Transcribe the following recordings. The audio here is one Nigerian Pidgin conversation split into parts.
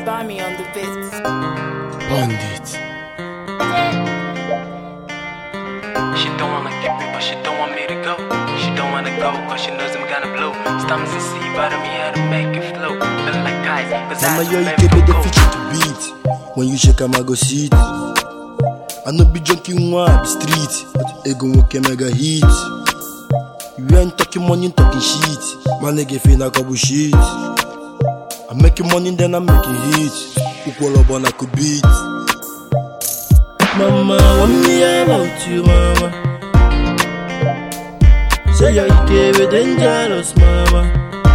Bami on the beat. Bandit. She don't wanna keep me, but she don't want me to go. She don't wanna go, cause she knows I'm gonna blow. Stomachs and see, but me how to make it flow. Feeling like Kai's, cause Mama, I yo, you make give me it the go. feature to beat. When you shake, I'ma go see it. I no be junkie, one be street. But ego woke mega hit. You ain't talking money, talking shit. My nigga feel like a bullshit. I'm making money, then I'm making hits. Equal up on I could beat. Mama, what me about you, mama? Say you gave it dangerous, mama.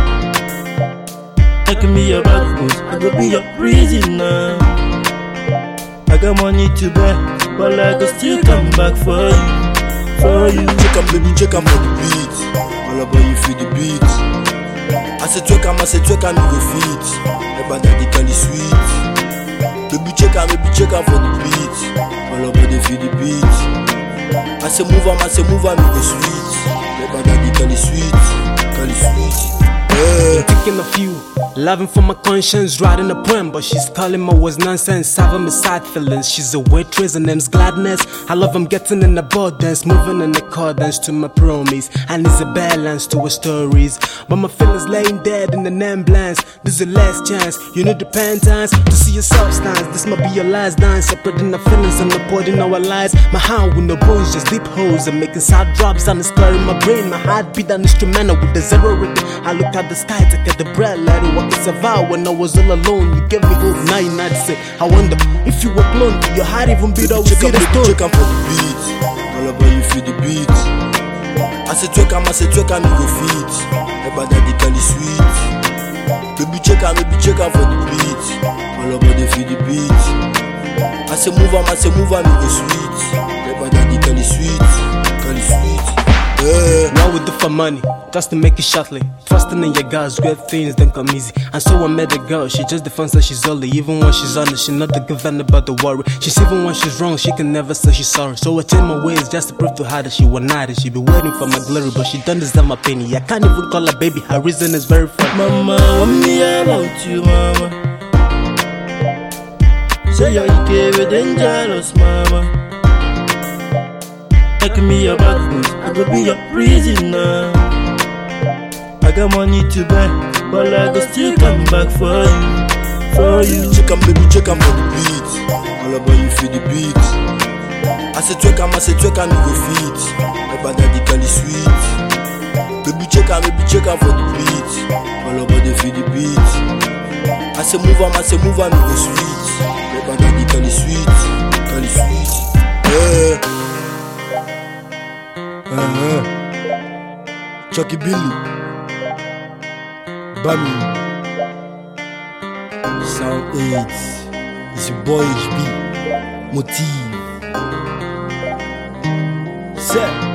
Taking me your back cause I go be your prisoner. I got money to buy, but I go still come back for you. Check am baby, check am for the beat. All about you feel the beat. I say check am, you go fit. Eba daddy cali sweet. Baby check am for the beat. All about they feel the beat. I say move am, you go sweet. Eba daddy cali sweet. Yeah. Thinking of you, loving for my conscience, writing a poem, but she's calling my words nonsense, having me sad feelings. She's a waitress, her name's Gladness. I love I'm getting in the abundance, moving in accordance to my promise, and it's a balance to her stories. But my feelings laying dead in the ambulance. There's a last chance, you need repentance to see your substance. This might be your last dance, separating the feelings and upholding our lives. My hand with no bones, just deep holes. I'm making sad drops and it's stirring my brain. My heartbeat an instrumental with the zero rhythm. I looked at the sky, took at the breath, let it walk. Survive when I was all alone. You gave me hope, now you not say. I wonder if you were blown, do your heart even beat up? Check am for the beat. All about you feel the beat. I say check am, you go fit. Eba daddy cali sweet. Baby check am for the beat. All about they feel the beat. I say move am, you go sweet. Eba daddy cali sweet. Yeah. Now we do for money, just to make it shortly. Trusting in your guys, great things don't come easy. And so I met a girl, she just defends that she's only. Even when she's honest, she not the given about the worry. She's even when she's wrong, she can never say she's sorry. So I change my ways just to prove to her that she was not. She be waiting for my glory, but she don't deserve my penny. I can't even call her baby, her reason is very funny. Mama, what me about you, mama? Say you gave it dangerous, mama. Taking me your back cause I go be your prisoner. I got money to buy, but I go still come back for you. Check am baby, check am for the beat. All about you feel the beat. I say check am, you go fit. Eba daddy cali sweet. Baby check am for the beat. All about they feel the beat. I say move am, you go sweet. Eba daddy cali sweet. Yeah. Chucky Billy Bami Sound 8. It's your boy HB Motive Set